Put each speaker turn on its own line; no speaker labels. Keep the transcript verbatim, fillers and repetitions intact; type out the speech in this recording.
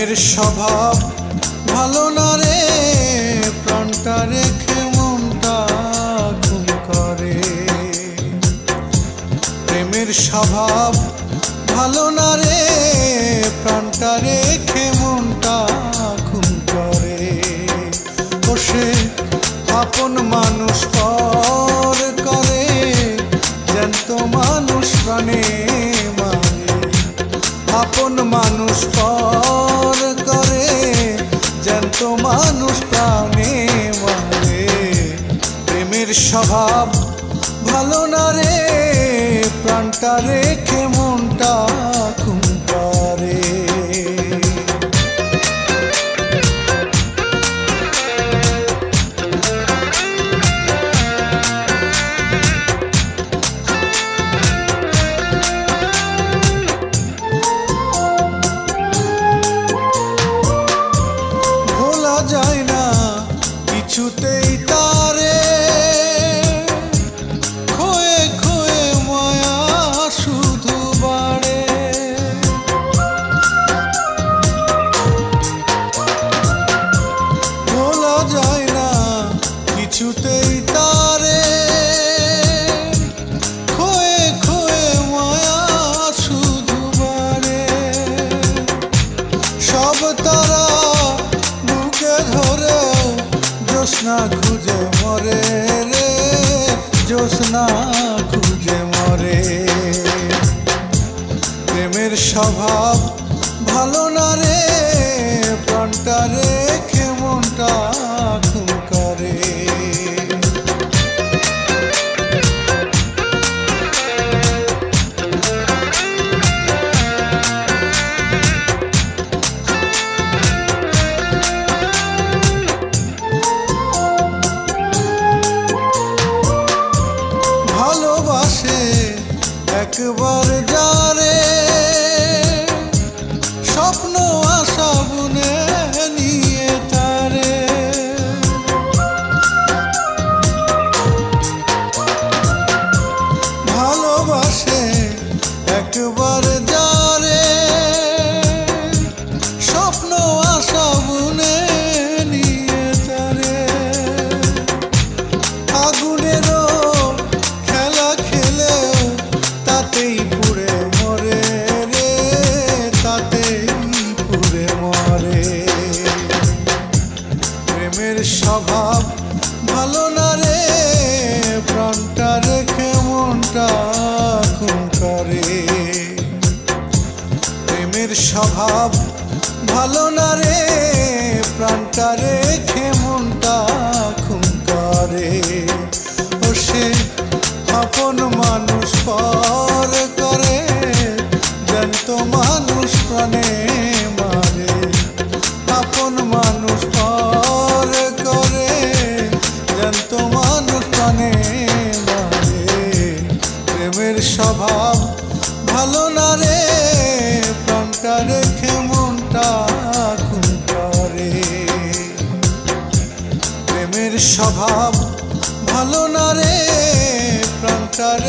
প্রেমের স্বভাব ভালো না রে, প্রাণটা রেখে মনটা খুন করে। প্রেমের স্বভাব ভালো না রে, প্রাণটা রেখে মনটা খুন করে। ও সে আপন মানুষ পর করে, জ্যান্ত মানুষ প্রাণে মানে। আপন মানুষ পর করে, জ্যান্ত মানুষ প্রাণে মানে। প্রেমের স্বভাব ভালো না রে, প্রাণটা রেখে মনটা খুন করে। ভোলা যায় না কিছুতেই তারে, খোয়ে খোয়ে মায়া শুধু বাড়ে। ভোলা যায় না কিছুতেই তারে, খোয়ে খোয়ে মায়া শুধু বাড়ে। সব তারা বুকে ধরেও জ্যোৎস্না খুঁজে মরে রে, জ্যোৎস্না খুঁজে মরে। প্রেমের স্বভাব ভালো না রে, প্রাণটা রেখে মনটা খুন করে। ভালোবাসে একবার যারে, স্বপ্ন আশা বুনে নিয়ে তারে। ভালোবাসে একবার যারে, স্বপ্ন আশা বুনে নিয়ে তারে। আগুনেরও খেলা খেলেও তাতেই পুড়ে মরে রে, তাতেই পুড়ে মরে। প্রেমের স্বভাব ভালো না রে, প্রাণটা রেখে মনটা খুন করে। প্রেমের স্বভাব ভালো না রে, প্রাণটা রেখে মনটা খুন করে। ও সে আপন মানুষ পর করে, জ্যান্ত মানুষ প্রাণে মারে। আপন মানুষ পর করে, জ্যান্ত মানুষ প্রাণে মারে। প্রেমের স্বভাব ভালো না রে, প্রাণটা রেখে মনটা খুন করে। প্রেমের স্বভাব ভালো না রে, প্রাণটা